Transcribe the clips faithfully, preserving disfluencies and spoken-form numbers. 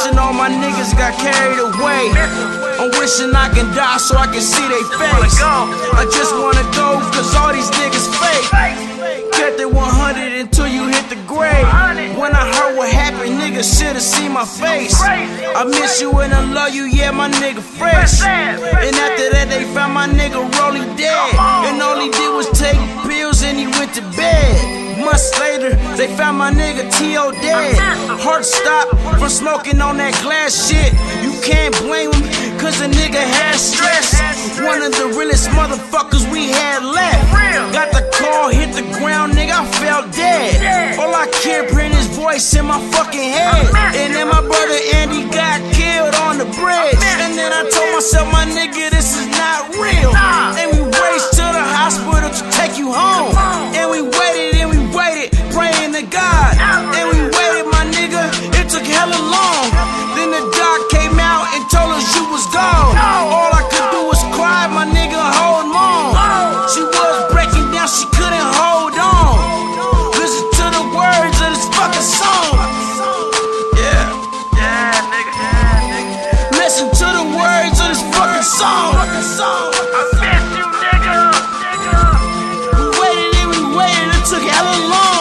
wishing all my niggas got carried away. I'm wishing I can die so I can see they face. I just wanna go cause all these niggas fake. Kept it one hundred until you hit the grave. When I heard what happened, niggas should've seen my face. I miss you and I love you, yeah, my nigga fresh. And after that they found my nigga rolling dead. And all he did was take pills and he went to bed. Months later, they found my nigga T O dead. Heart stopped from smoking on that glass shit. You can't blame him, cause the nigga had stress. One of the realest motherfuckers we had left. Got the call, hit the ground, nigga, I fell dead. All I kept hearing his voice in my fucking head. And then my brother Andy got killed on the bridge. And then I told myself, my nigga, this is not real. And we raced to the hospital to take you home. And we waited and we waited, praying to God. And we waited, my nigga, it took hella long. Then the doc came out and told us you was gone. All I could do was cry, my nigga, hold on. She was breaking down, she couldn't hold on. Listen to the words of this fucking song. Yeah, yeah, nigga, yeah, nigga. Listen to the words of this fucking song. I miss you, nigga. We waited and we waited, it took hella long.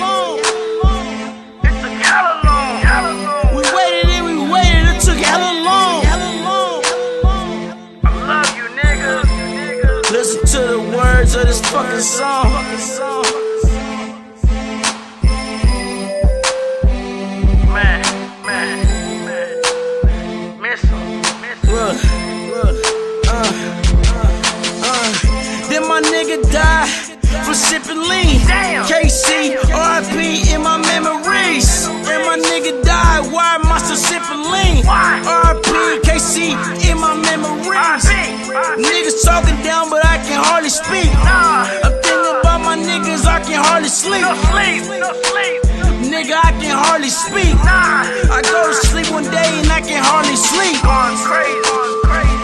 It took hella long. We waited and we waited, it took hella long. I love you, nigga. Listen to the words of this fucking song. Man, man, man. Miss him, miss him. Look, look, uh, uh, uh. Then my nigga died for sipping lean. K C, R I P in my memories. And my nigga died, why am I still sipping lean? R I P, K C in my memories. Niggas talking down, but I can hardly speak. I'm thinking about my niggas, I can hardly sleep. Nigga, I can hardly speak. I go to sleep one day and I can hardly sleep. Going crazy, going crazy,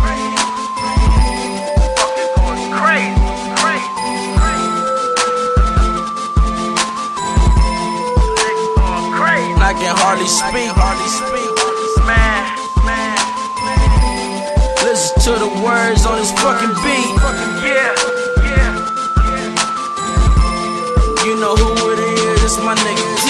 going crazy, crazy, crazy. I can hardly speak, hardly speak, man, man. Listen to the words on this fucking beat. Yeah, yeah. You know who it is, it's my nigga G.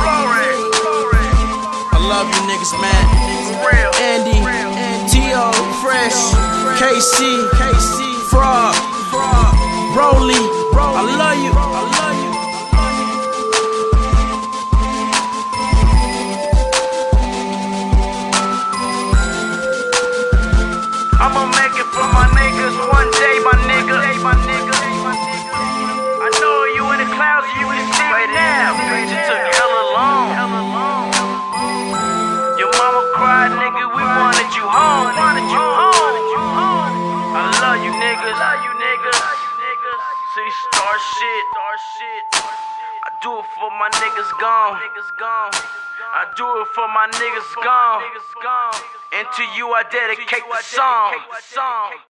I love you niggas, man. Andy, T O, Fresh, K C, Frog, Broly, I love you, I love you. I'ma make it for my niggas one day, my nigga. I know you in the clouds, you can see me now. Bitch, it took hella long. Your mama cried, nigga, we wanted you home. Wanted you home. I love you niggas. Love you niggas. See, star shit. I do it for my niggas gone. I do it for my niggas gone. And to you I dedicate the song.